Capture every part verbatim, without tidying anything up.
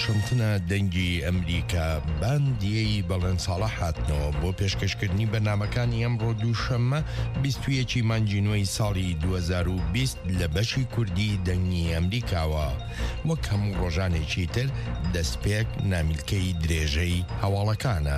واشنطنە دەنگی ئەمریکا باندیەی بەڵێن ساڵە هاتنەوە بۆ پێشکەشکردنی بەرنامەکانی ئەمڕۆ دووشەممە بیست و یەکی مانگی نوێی ساڵی دوو هەزار و بیست لە بەشی کوردی دەنگی ئەمریکاوە وەک هەموو ڕۆژانێکی تر دەستپێک نامیلکەی درێژەی هەواڵەکانە.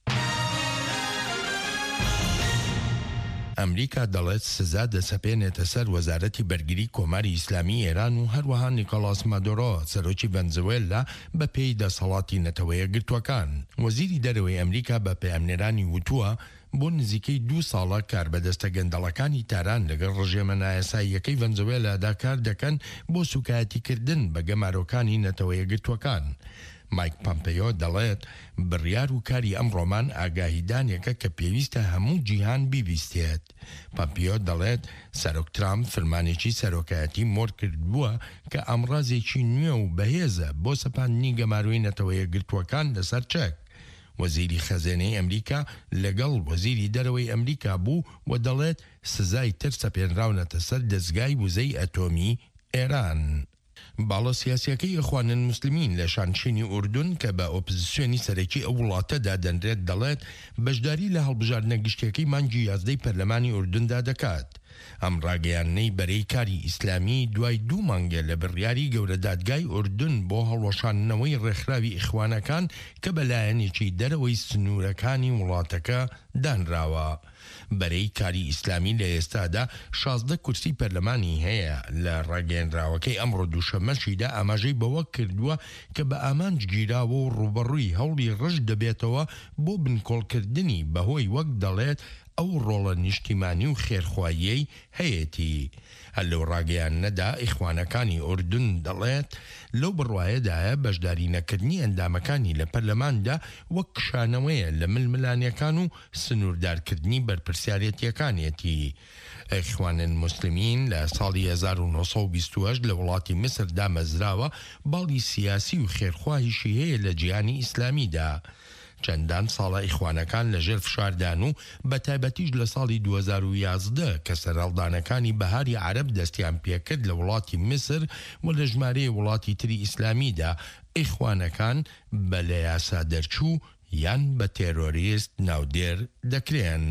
ئەمریکا دەڵێت سزا دەسەپێنێتە سەر وەزارەتی بەرگری کۆماری ئیسلامی ئێران و هەروەها نیکۆلاس مادۆرۆ سەرۆکی ڤەنزوێلا بە پێی دەسەڵاتی نەتەوەیە گرتوەکان. وەزیری دەرەوەی ئەمریکا بە پەیامنێرانی وتووە بۆ نزیکەی دوو ساڵە کاربەدەستە گەندەڵەکانی تاران لەگەڵ ڕژێمە نایاساییەکەی ڤەنزوێلادا کار دەکەن بۆ سوکایەتیکردن بە گەمارۆکانی نەتەوەیە گرتوەکان. مایک پۆمپیۆ دەڵێت بڕیار و کاری ئەم ڕۆمان ئاگاهیدانێکە کە پێویستە هەموو جیهان بیبیستێت. پۆمپیۆ دەڵێت سەرۆک ترامپ فەرمانێکی سەرۆکایەتی مۆر کردبووە کە ئەمڕازێکی نوێ و بەهێزە بۆ سەپاندنی گەماروی نەتەوەیە گرتوەکان لەسەر چەک. وەزیری خەزانەی ئەمریکا لەگەڵ وەزیری دەرەوەی ئەمریکا بوو و دەڵێت سزای تر سەپێنراونەتە سەر دەستگای وزەی ئەتۆمی ئێران. باڵە سیاسیەکەی ئەخوانن موسلیمین لە شانشینی ئوردون کە بە ئۆپۆزیسیۆنی سەرەکی ئەو وڵاتەدا دەنرێت دەڵێت بەشداری لە هەڵبژاردنە گشتیەکەی مانگی یازدەی پەرلەمانی ئوردوندا دەکات. ئەم ڕاگەیانەی بەرەی کاری ئیسلامی دوای دوو مانگە لە بڕیاری گەورە دادگای ئوردون بۆ هەڵوەشاندنەوەی ڕێکخراوی ئیخوانەکان کە بەلایەنێکی دەرەوەی سنوورەکانی وڵاتەکە دانراوە. بەرەی کاری ئیسلامی لە ئێستادا شازدە کورسی پەرلەمانی هەیە. لە ڕاگەیەنراوەکەی ئەمڕۆ دووشەممەشیدا ئاماژەی بەوە کردووە کە بە ئامانجگیراوە و ڕوبەڕووی هەوڵی ڕژ دەبێتەوە بۆ بنکۆڵکردنی بەهۆی وەک دەڵێت ئەو ڕۆڵە نیشتیمانی و خێرخواییەی هەیەتی. هەر لەو ڕاگەیانەدا ئیخوانەکانی ئوردون دەڵێت لەو بڕوایەدایە بەشداری نەکردنی ئەندامەکانی لە پەرلەماندا وەک کشانەوەیە لە ململانیەکان و سنووردارکردنی بەرپرسیارەتیەکانێتی. ئیخوانن موسلیمین لە ساڵی هەزار و نۆ سەد و بیست و هەشت لە وڵاتی مسر دامەزراوە باڵی سیاسی و خێرخواهیشی هەیە لە جیهانی ئیسلامیدا. چەندان ساڵە ئیخوانەکان لەژێر فشاردان و بە تایبەتیش لە ساڵی دوو هەزار و یازدە کە سەرهەڵدانەکانی بەهاری عەرەب دەستیان پێکرد لە وڵاتی مسر و لە ژمارەی وڵاتی تری ئیسلامیدا ئیخوانەکان بە لە یاسا دەرچوو یان بە تێرۆریست ناودێر دەکرێن.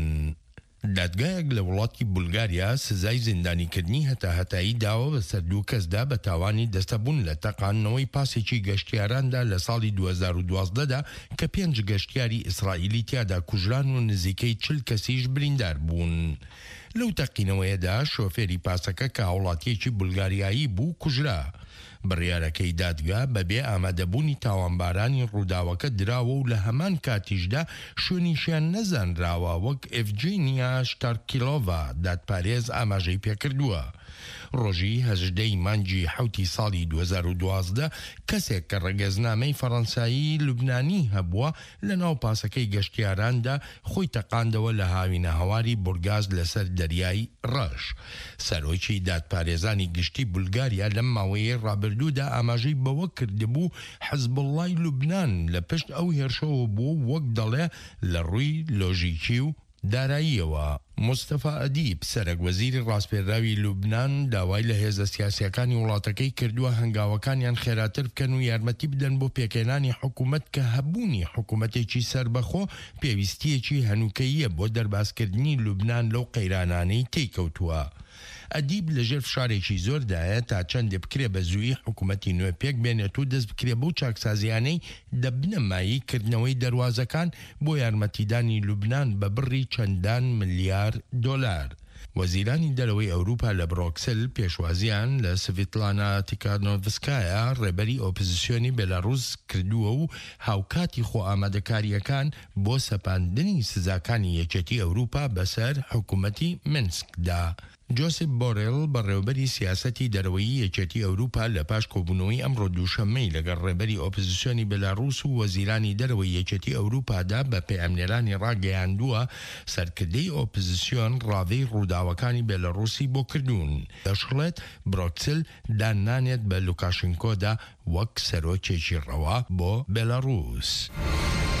دادگایەک لە وڵاتی بولگاریا سزای زیندانیکردنی هەتا هەتایی داوە بەسەر دوو کەسدا بە تاوانی دەستەبوون لە تەقاندنەوەی پاسێکی گەشتیاراندا لە ساڵی دوو هەزار و دوازدەدا کە پێنج گەشتیاری ئیسرائیلی تیادا کوژران و نزیکەی چل کەسیش بریندار بوون. لەو تەقینەوەیەدا شۆفێری پاسەکە کە هاوڵاتیەکی بولگاریایی بوو کوژرا. بڕیارەکەی دادگا بەبێ ئامادەبوونی تاوانبارانی ڕووداوەکە دراوە و لە هەمان کاتیشدا شوێنیشیان نەزانراوە وەک ئێڤجینیا شتارکیلۆڤا دادپارێز ئاماژەی پێکردووە. ڕۆژی هەژدەی مانگی حوتی ساڵی دوو هەزار و دوازدە کەسێک کە ڕەگەزنامەی فەڕەنسایی لوبنانی هەبووە لە ناو پاسەکەی گەشتیاراندا خۆی تەقاندەوە لە هاوینە هەواری بورگاز لەسەر دەریای ڕەش. سەرۆکی دادپارێزانی گشتی بولگاریا لەم ماوەیە ڕابردوودا ئاماژەی بەوە کردبوو حزبوڵڵای لوبنان لە پشت ئەو هێرشەوە بوو وەک دەڵێ لە ڕووی لۆژیکی و داراییەوە. مستەفا ئەدیب سەرۆک وەزیری ڕاستپێراوی لوبنان داوای لە هێزە سیاسیەکانی وڵاتەکەی کردووە هەنگاوەکانیان خێراتر بکەن و یارمەتی بدەن بۆ پێکێنانی حکوومەت کە هەبوونی حکوومەتێکی سەربەخۆ پێویستیەکی هەنووکەییە بۆ دەرباسکردنی لوبنان لەو قەیرانانەی تێکەوتووە. ئەدیب لەژێر فشارێکی زۆردایە تا چەندێ بکرێ بە زووی حکوومەتی نوێ پێک بێنێت و دەست بکرێ بەو چاکسازیانەی دەبنە مایی کردنەوەی دەواازەکان بۆ یارمەتیدانی لوبنان بە بڕی چەندان ملیار دۆلار. وەزیرانی دەرەوەی ئەوروپا لە بڕۆکسل پێشوازیان لە سڤیتلانا تیکانۆڤسکایە ڕێبەری ئۆپۆزیسیۆنی بێلاڕووس کردووە و هاوکاتی خۆ ئامادەکاریەکان بۆ سەپاندنی سزاکانی یەکێتی ئەوروپا بەسەر حکوومەتی منسکدا. جۆسپ بۆڕێل بەڕێوەبەری سیاسەتی دەرەوەی یەکێتی ئەوروپا لە پاش کۆبوونەوەی ئەمڕۆ دووشەممەی لەگەڵ ڕێبەری ئۆپۆزیسیۆنی بێلاڕووس و وەزیرانی دەرەوەی یەکێتی ئەوروپادا بە پەیامنێرانی ڕاگەیاندووە سەرکردەی ئۆپۆزیسیۆن ڕاوەی ڕووداوەکانی بێلاڕووسی بۆ کردوون. دەشڵێت بڕۆکسل دانانێت بە لوکاشنکۆدا وەک سەرۆکێکی ڕەوا بۆ بێلاڕووس.